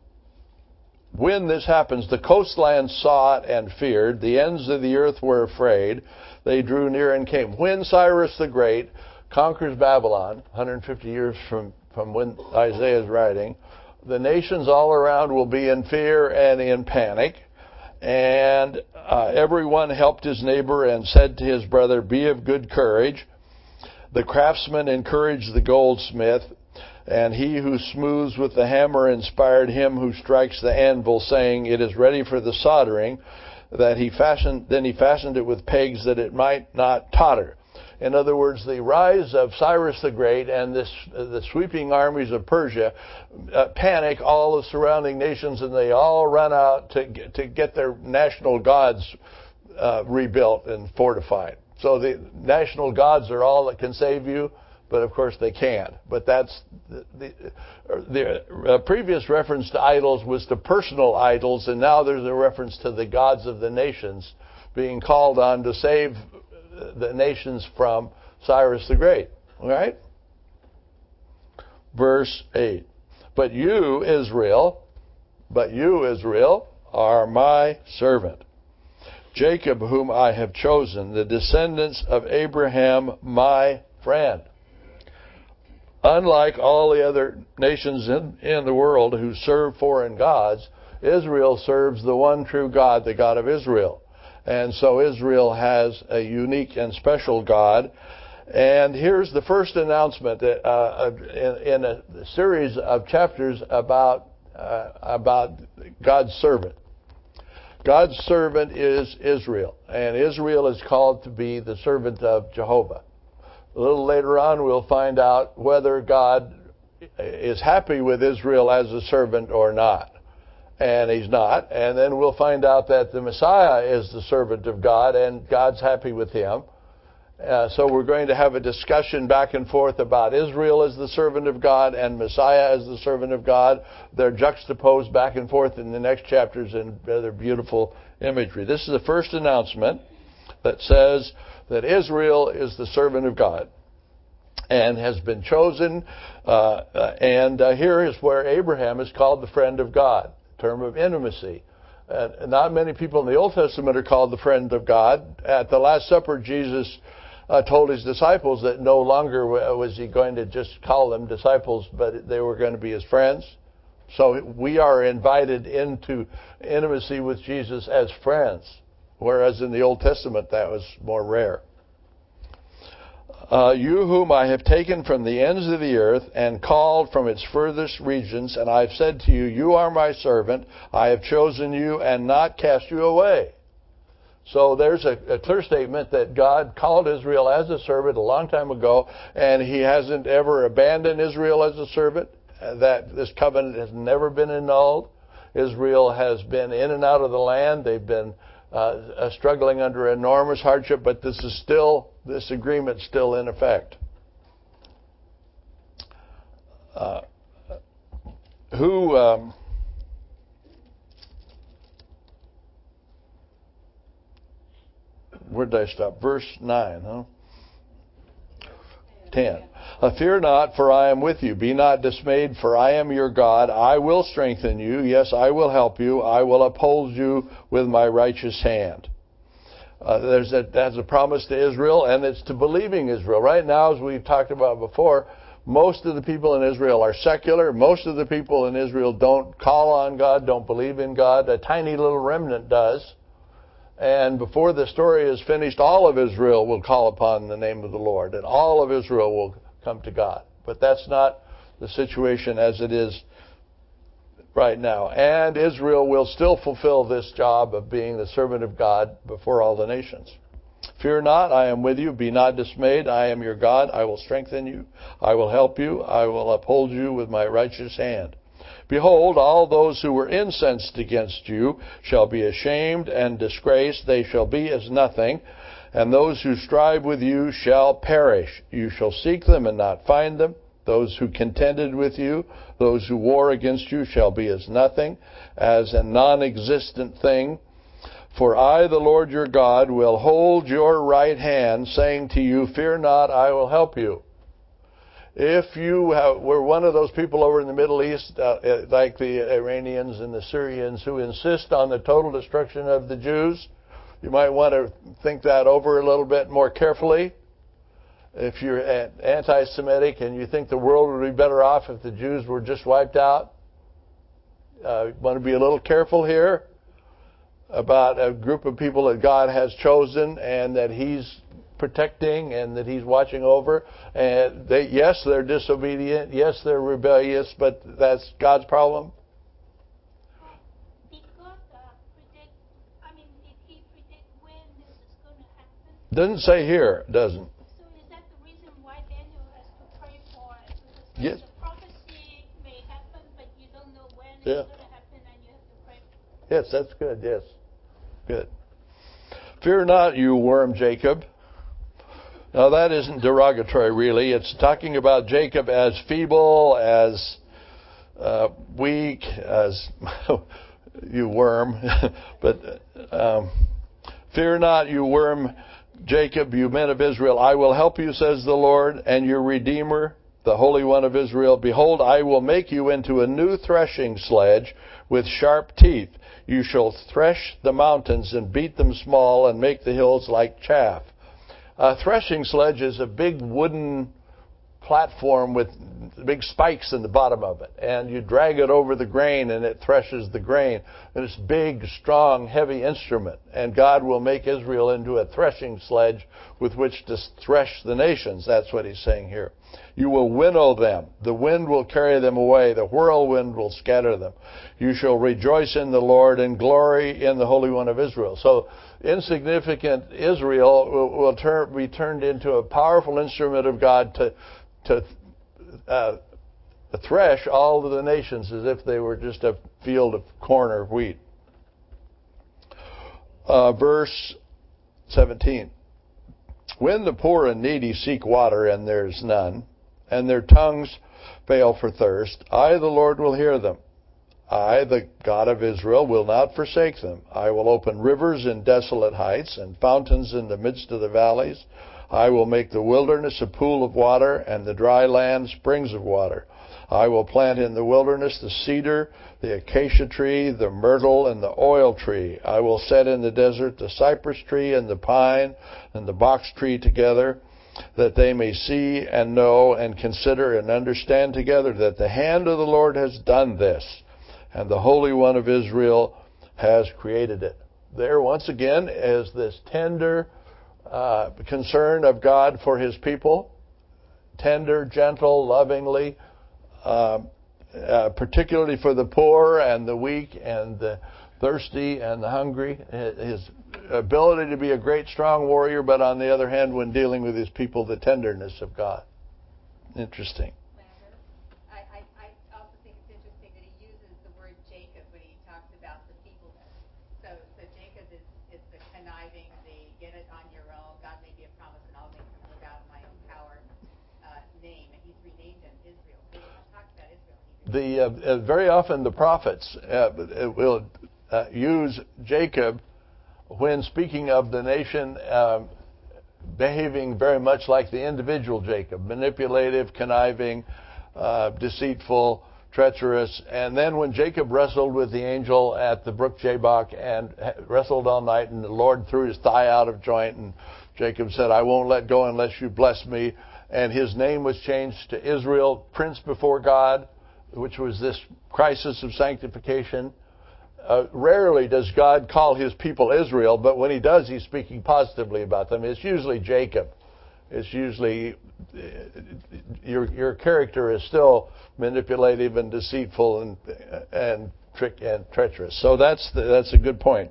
When this happens, the coastlands saw it and feared. The ends of the earth were afraid. They drew near and came. When Cyrus the Great conquers Babylon, one hundred fifty years from, from when Isaiah is writing, the nations all around will be in fear and in panic. And uh, everyone helped his neighbor and said to his brother, "Be of good courage." The craftsman encouraged the goldsmith, and he who smooths with the hammer inspired him who strikes the anvil, saying, "It is ready for the soldering." That he fashioned, then he fastened it with pegs that it might not totter. In other words, the rise of Cyrus the Great and this, uh, the sweeping armies of Persia uh, panic all the surrounding nations, and they all run out to get, to get their national gods uh, rebuilt and fortified. So the national gods are all that can save you, but of course they can't. But that's the, the, the uh, previous reference to idols was to personal idols, and now there's a reference to the gods of the nations being called on to save the nations from Cyrus the Great. All right? Verse eight. But you, Israel, but you, Israel, are my servant, Jacob, whom I have chosen, the descendants of Abraham, my friend. Unlike all the other nations in, in the world who serve foreign gods, Israel serves the one true God, the God of Israel. And so Israel has a unique and special God. And here's the first announcement uh, in, in a series of chapters about uh, about God's servant. God's servant is Israel, and Israel is called to be the servant of Jehovah. A little later on, we'll find out whether God is happy with Israel as a servant or not. And he's not. And then we'll find out that the Messiah is the servant of God, and God's happy with him. Uh, so we're going to have a discussion back and forth about Israel as the servant of God and Messiah as the servant of God. They're juxtaposed back and forth in the next chapters in rather beautiful imagery. This is the first announcement that says that Israel is the servant of God and has been chosen. Uh, and uh, here is where Abraham is called the friend of God, a term of intimacy. Uh, not many people in the Old Testament are called the friend of God. At the Last Supper, Jesus uh, told his disciples that no longer was he going to just call them disciples, but they were going to be his friends. So we are invited into intimacy with Jesus as friends, whereas in the Old Testament that was more rare. Uh, you whom I have taken from the ends of the earth and called from its furthest regions, and I have said to you, you are my servant. I have chosen you and not cast you away. So there's a, a clear statement that God called Israel as a servant a long time ago, and he hasn't ever abandoned Israel as a servant. That this covenant has never been annulled. Israel has been in and out of the land. They've been uh, struggling under enormous hardship, but this is still, this agreement still in effect. Uh, who... Um, Where did I stop? Verse nine, huh? ten. Uh, Fear not, for I am with you. Be not dismayed, for I am your God. I will strengthen you. Yes, I will help you. I will uphold you with my righteous hand. Uh, there's a, that's a promise to Israel, and it's to believing Israel. Right now, as we've talked about before, most of the people in Israel are secular. Most of the people in Israel don't call on God, don't believe in God. A tiny little remnant does. And before the story is finished, all of Israel will call upon the name of the Lord, and all of Israel will come to God. But that's not the situation as it is right now. And Israel will still fulfill this job of being the servant of God before all the nations. Fear not, I am with you. Be not dismayed. I am your God. I will strengthen you. I will help you. I will uphold you with my righteous hand. Behold, all those who were incensed against you shall be ashamed and disgraced. They shall be as nothing. And those who strive with you shall perish. You shall seek them and not find them. Those who contended with you, those who war against you, shall be as nothing, as a non-existent thing. For I, the Lord your God, will hold your right hand, saying to you, fear not, I will help you. If you have, were one of those people over in the Middle East, uh, like the Iranians and the Syrians, who insist on the total destruction of the Jews, you might want to think that over a little bit more carefully. If you're anti-Semitic and you think the world would be better off if the Jews were just wiped out, uh, you want to be a little careful here about a group of people that God has chosen and that He's protecting and that He's watching over. And they, yes, they're disobedient. Yes, they're rebellious, but that's God's problem. Did God uh, predict, I mean, did He predict when this is going to happen? Doesn't say here, doesn't. So is that the reason why Daniel has to pray for it? Because yes. The prophecy may happen, but you don't know when yeah. it's going to happen, and you have to pray for it. Yes, that's good, yes. Good. Fear not, you worm Jacob. Now that isn't derogatory, really. It's talking about Jacob as feeble, as uh, weak, as you worm. But um, fear not, you worm Jacob, you men of Israel. I will help you, says the Lord, and your Redeemer, the Holy One of Israel. Behold, I will make you into a new threshing sledge with sharp teeth. You shall thresh the mountains and beat them small and make the hills like chaff. A threshing sledge is a big wooden platform with big spikes in the bottom of it. And you drag it over the grain and it threshes the grain. And it's a big, strong, heavy instrument. And God will make Israel into a threshing sledge with which to thresh the nations. That's what He's saying here. You will winnow them. The wind will carry them away. The whirlwind will scatter them. You shall rejoice in the Lord and glory in the Holy One of Israel. So insignificant Israel will, will turn, be turned into a powerful instrument of God to, to uh, thresh all of the nations as if they were just a field of corn or wheat. Uh, verse seventeen. When the poor and needy seek water and there is none, and their tongues fail for thirst, I, the Lord, will hear them. I, the God of Israel, will not forsake them. I will open rivers in desolate heights and fountains in the midst of the valleys. I will make the wilderness a pool of water and the dry land springs of water. I will plant in the wilderness the cedar, the acacia tree, the myrtle, and the oil tree. I will set in the desert the cypress tree and the pine and the box tree together, that they may see and know and consider and understand together that the hand of the Lord has done this, and the Holy One of Israel has created it. There, once again, is this tender uh, concern of God for His people. Tender, gentle, lovingly, uh, uh, particularly for the poor and the weak and the thirsty and the hungry. His ability to be a great, strong warrior, but on the other hand, when dealing with His people, the tenderness of God. Interesting. I, I, I also think it's interesting that He uses the word Jacob when He talks about the feebleness. So, so Jacob is, is the conniving, the get it on your own, God made me a promise and I'll make him live out in my own power uh, name. And He's renamed him Israel. So when He talks about Israel, He The uh, uh, very often the prophets uh, will uh, use Jacob when speaking of the nation um, behaving very much like the individual Jacob, manipulative, conniving, uh, deceitful, treacherous. And then when Jacob wrestled with the angel at the brook Jabbok and wrestled all night, and the Lord threw his thigh out of joint, and Jacob said, I won't let go unless you bless me. And his name was changed to Israel, Prince before God, which was this crisis of sanctification. Uh, rarely does God call His people Israel, but when He does, He's speaking positively about them. It's usually Jacob. It's usually uh, your your character is still manipulative and deceitful and and trick and treacherous. So that's the, that's a good point.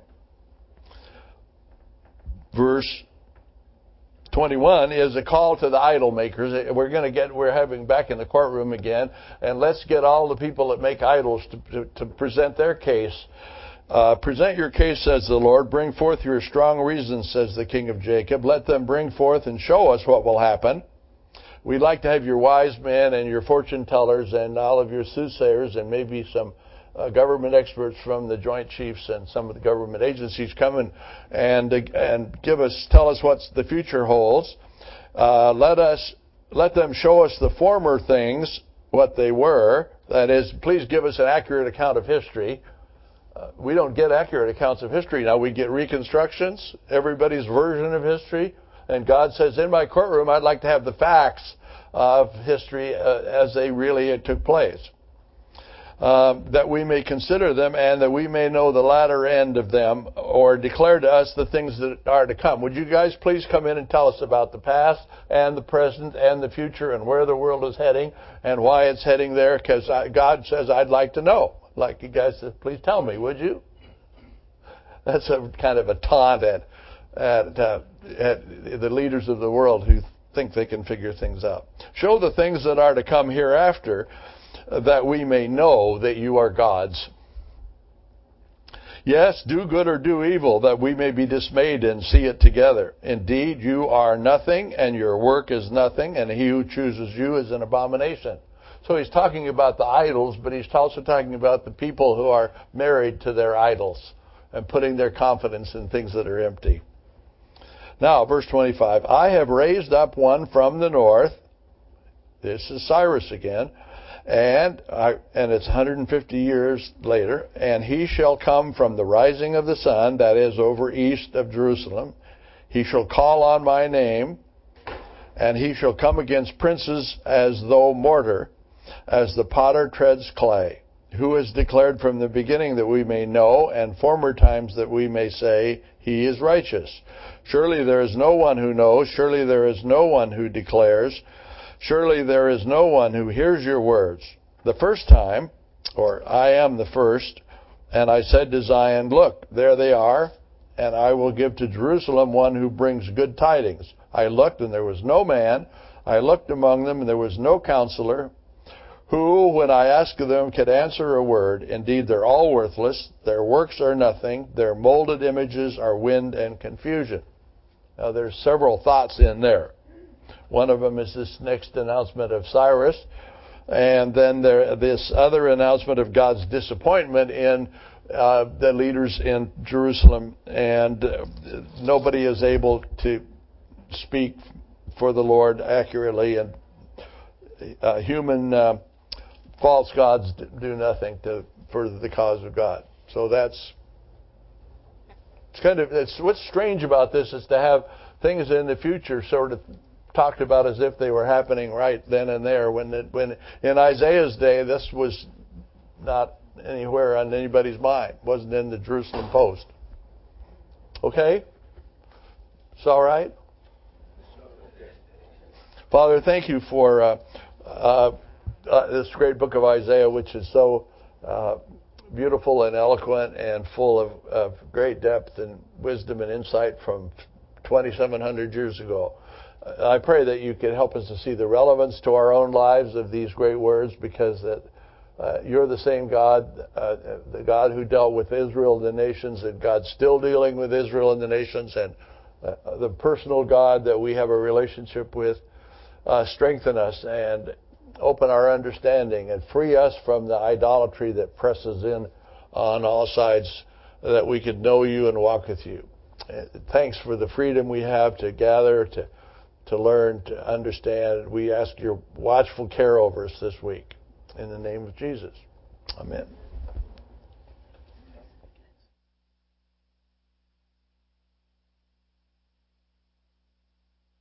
Verse twenty-one is a call to the idol makers. We're going to get, we're having back in the courtroom again, and let's get all the people that make idols to, to, to present their case. Uh, present your case, says the Lord. Bring forth your strong reasons, says the King of Jacob. Let them bring forth and show us what will happen. We'd like to have your wise men and your fortune tellers and all of your soothsayers and maybe some Uh, government experts from the Joint Chiefs and some of the government agencies come in and and give us, tell us what the future holds. Uh, let us, let them show us the former things, what they were. That is, please give us an accurate account of history. Uh, we don't get accurate accounts of history now. We get reconstructions, everybody's version of history. And God says, in my courtroom, I'd like to have the facts of history uh, as they really took place. Um, that we may consider them and that we may know the latter end of them, or declare to us the things that are to come. Would you guys please come in and tell us about the past and the present and the future and where the world is heading and why it's heading there? Because God says, I'd like to know. I'd like you guys to please tell me, would you? That's a kind of a taunt at, at, uh, at the leaders of the world who think they can figure things out. Show the things that are to come hereafter, that we may know that you are God's. Yes, do good or do evil, that we may be dismayed and see it together. Indeed, you are nothing, and your work is nothing, and he who chooses you is an abomination. So he's talking about the idols, but he's also talking about the people who are married to their idols and putting their confidence in things that are empty. Now, verse twenty-five, I have raised up one from the north. This is Cyrus again. And I, and it's one hundred fifty years later, and he shall come from the rising of the sun, that is over east of Jerusalem. He shall call on my name, and he shall come against princes as though mortar, as the potter treads clay, who has declared from the beginning that we may know, and former times that we may say, he is righteous. Surely there is no one who knows, surely there is no one who declares, surely there is no one who hears your words. The first time, or I am the first, and I said to Zion, look, there they are, and I will give to Jerusalem one who brings good tidings. I looked, and there was no man. I looked among them, and there was no counselor, who, when I asked of them, could answer a word. Indeed, they're all worthless. Their works are nothing. Their molded images are wind and confusion. Uh, there's several thoughts in there. One of them is this next announcement of Cyrus, and then there this other announcement of God's disappointment in uh, the leaders in Jerusalem, and uh, nobody is able to speak for the Lord accurately, and uh, human uh, false gods do nothing to for the cause of God. So that's it's kind of it's what's strange about this is to have things in the future sort of talked about as if they were happening right then and there. When it, when in Isaiah's day, this was not anywhere on anybody's mind. It wasn't in the Jerusalem Post. Okay? It's all right? Father, thank you for uh, uh, uh, this great book of Isaiah, which is so uh, beautiful and eloquent and full of, of great depth and wisdom and insight from twenty-seven hundred years ago. I pray that you can help us to see the relevance to our own lives of these great words, because that uh, you're the same God, uh, the God who dealt with Israel and the nations, and God's still dealing with Israel and the nations, and uh, the personal God that we have a relationship with. Uh, strengthen us and open our understanding and free us from the idolatry that presses in on all sides, that we could know you and walk with you. Uh, thanks for the freedom we have to gather, to to learn, to understand. We ask your watchful care over us this week. In the name of Jesus. Amen.